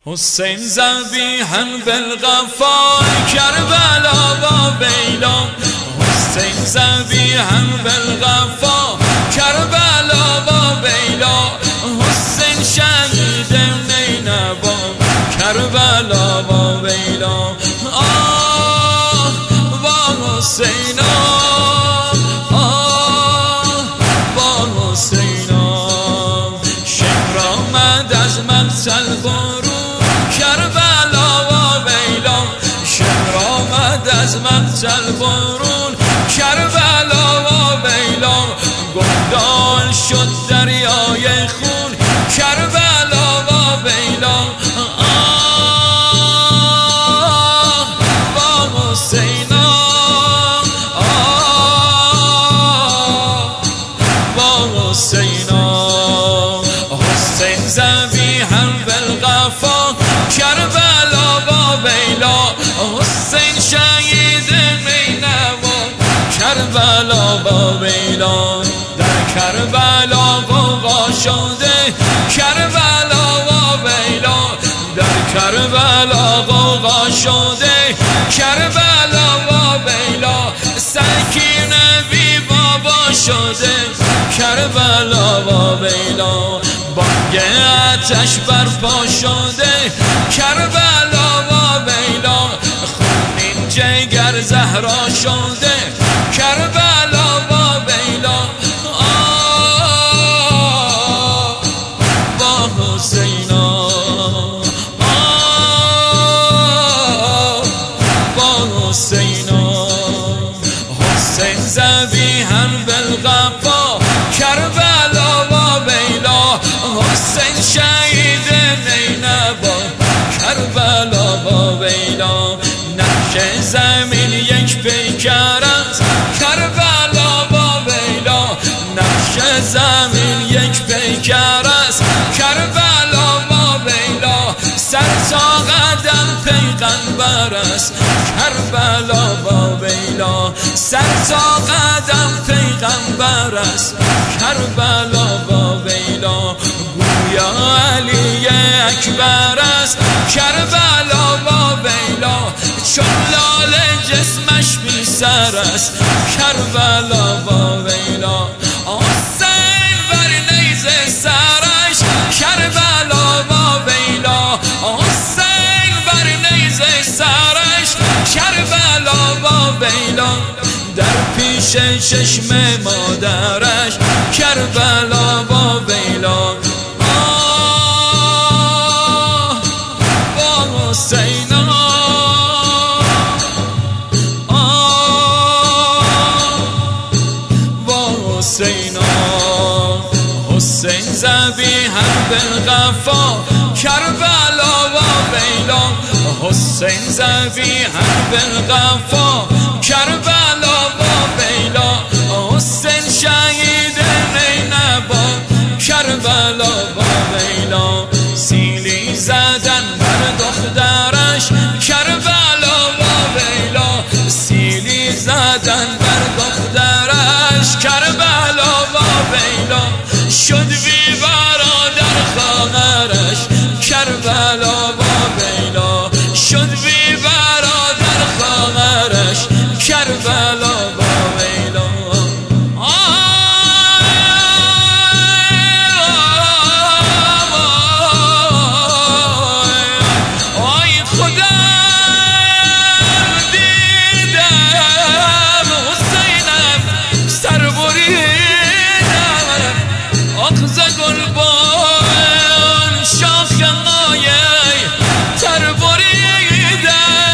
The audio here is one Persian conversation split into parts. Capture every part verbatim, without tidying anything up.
حسین ذبیحاً بالغفا کربلا و بیلا، حسین ذبیحاً بالغفا کربلا و بیلا، حسین شهید نینوا کربلا و بیلا. آه با حسین، آه با حسین، شمر آمد از مقتل برون کربلا و بیلا، شمر آمد از مقتل برون کربلا و بیلا، گلدان شد دریای خون کربلا و بیلا. آه با حسین، آه با حسین، حسین ذبیحاً بالغفا کربلا و بیلا، حسین شهید نینوا کربلا و بیلا. در کربلا غوغا شده کربلا و بیلا، در کربلا غوغا شده کربلا و بیلا، سکینه بی بابا شده کربلا و بیلا، بانگ آتش برپا شده کربلا و بیلا، خونین جگر زهرا شده کربلا و بیلا. آه با حسین، آه با حسین، حسین ذبیحاً بالغفا کربلا و بیلا، حسین شهید نینوا کربلا و بیلا. نقش زمین یک پیکر است کربلا و بیلا، نقش زمین یک پیکر است کربلا و بیلا، سر تا قدم پیغمبر است کربلا و بیلا، سر تا قدم پیغمبر است کربلا و بیلا، گویا علی اکبر است کربلا و بیلا، چون لاله جسمش بی سر است کربلا و بیلا. حسین بر نیزه سرش کربلا و بیلا، حسین بر نیزه سرش کربلا و بیلا، در پیش چشم مادرش کربلا و بیلا. آه با حسین، حسین، حسین ذبیحاً بالغفا کربلا و بیلا، حسین ذبیحاً بالغفا کربلا و بیلا، حسین شهید نینوا کربلا و بیلا، سیلی زدن بر دخترش کربلا و بیلا، سیلی زدن بر دخترش کربلا و بیلا، شد بی برادر خواهرش کربلا و بیلا، شد بی برادر خواهرش کربلا و بیلا. آی خدا دیدم حسینم سر بریدم، آغز گلبان شاخ مایه تر بریدم،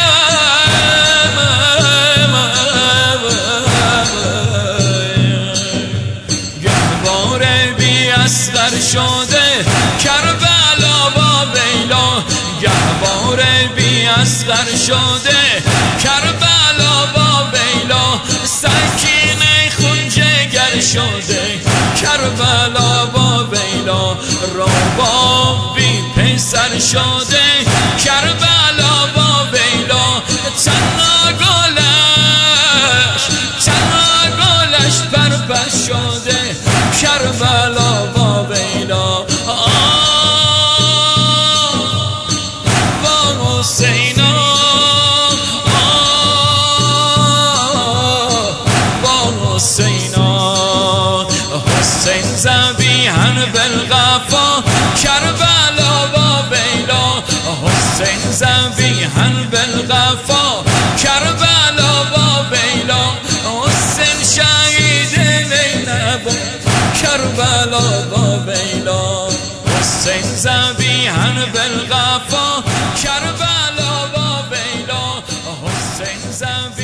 گهواره بی اصغر شده کربلا و بیلا، گهواره بی اصغر شده کربلا و بیلا، سکینه خون جگر شده کربلا و بیلا، رباب بی پسر شده کربلا و بیلا، تنها گلش تنها گلش پرپس شده کربلا و بیلا. آه حسینا با حسینا حسین ذبیحاً بالقفا کربلا با ویلا حسین ذبیحاً بالقفا کربلا با ویلا حسین شهید زینب کربلا با ویلا حسین ذبیحاً بالقفا کربلا با ویلا حسین ذبیحاً